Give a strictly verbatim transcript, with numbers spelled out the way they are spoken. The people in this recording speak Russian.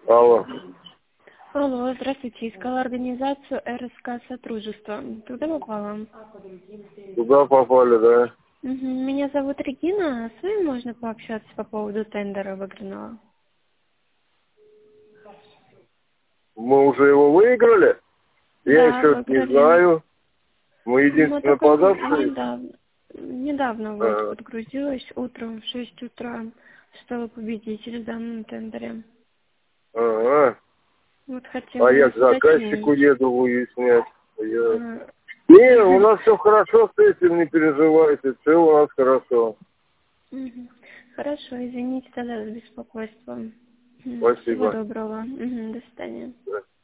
Алло. Алло, здравствуйте. Искала организацию РСК Сотрудничество. Туда попала? Туда попали, да? Угу. Меня зовут Регина. С вами можно пообщаться по поводу тендера выигранного? Мы уже его выиграли? Я Да, еще не выиграли. знаю. Мы Мы единственные только подавшие. недавно, недавно вот А, подгрузилась утром в шесть утра, стала победителем в данном тендере. ага. Вот хотела А у я вас к заказчику уточнить. еду выяснять. Я... А, Не, у нас все хорошо с этим, не переживайте. Все у нас хорошо. Мгм. Хорошо, извините тогда за беспокойство. Мгм. Всего Спасибо. доброго. Мгм. До свидания. Да.